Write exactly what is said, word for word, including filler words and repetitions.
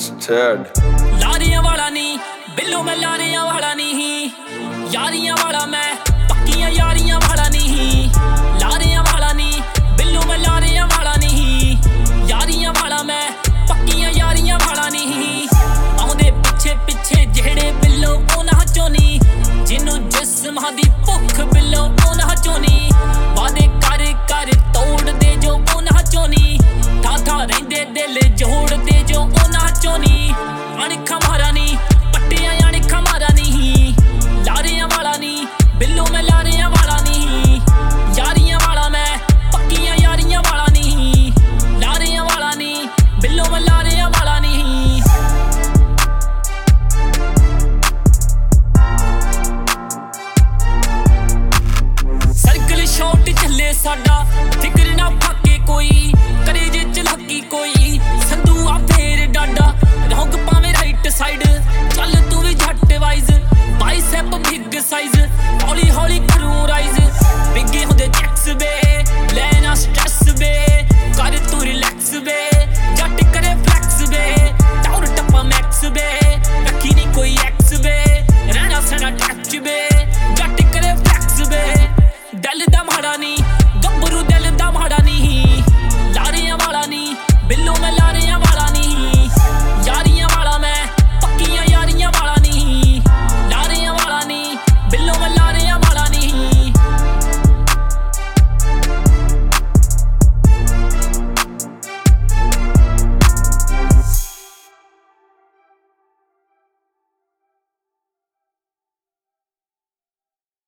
Twisted ਲਾਰੀਆਂ ਵਾਲਾ ਨੀ ਬਿੱਲੋ ਮੈਂ ਲਾਰੀਆਂ ਵਾਲਾ ਨਹੀਂ ਯਾਰੀਆਂ ਵਾਲਾ ਮੈਂ ਪੱਕੀਆਂ ਯਾਰੀਆਂ ਵਾਲਾ ਨਹੀਂ ਲਾਰੀਆਂ ਵਾਲਾ ਨੀ ਬਿੱਲੋ ਮੈਂ ਲਾਰੀਆਂ ਵਾਲਾ ਨਹੀਂ ਯਾਰੀਆਂ ਵਾਲਾ ਮੈਂ ਪੱਕੀਆਂ ਯਾਰੀਆਂ ਵਾਲਾ ਨਹੀਂ ਆਉਂਦੇ ਪਿੱਛੇ ਪਿੱਛੇ ਜਿਹੜੇ ਬਿੱਲੋ ਉਹਨਾਂ ਚੋਂ ਨੀ ਜਿਹਨੂੰ ਜਿਸਮਾਂ ਦੀ ਭੁੱਖ ਬਿੱਲੋ ਉਹਨਾਂ ਚੋਂ ਨੀ ਵਾਦੇ ਕਰ ਕਰ ਤੋੜਦੇ ਜੋ ਉਹਨਾਂ ਚੋਂ ਨੀ ਥਾਂ ਥਾਂ ਰਹਿੰਦੇ ਦਿਲ ਜੋੜਦੇ ਜੋ ਉਹਨਾਂ ਚੋਂ ਨੀ ਅਣਖਾਂ ਮਾਰਾ ਨੀ ਪੱਟੀਆਂ ਅਣਖਾਂ ਮਾਰਾ ਨਹੀਂ ਲਾਰੀਆਂ ਵਾਲਾ ਨੀ ਬਿੱਲੋ ਮੈਂ ਲਾਰੀਆਂ ਵਾਲਾ ਨਹੀਂ ਯਾਰੀਆਂ ਵਾਲਾ ਮੈਂ ਪੱਕੀਆਂ ਯਾਰੀਆਂ ਵਾਲਾ ਨਹੀਂ ਲਾਰੀਆਂ ਵਾਲਾ ਨੀ ਬਿੱਲੋ ਮੈਂ ਲਾਰੀਆਂ ਵਾਲਾ ਨਹੀਂ ਸਰਕਲ ਸ਼ਾਟ ਚੱਲੇ ਸਾਡਾ ਫਿਕਰ ਨਾ ਫਾਕੇ ਕੋਈ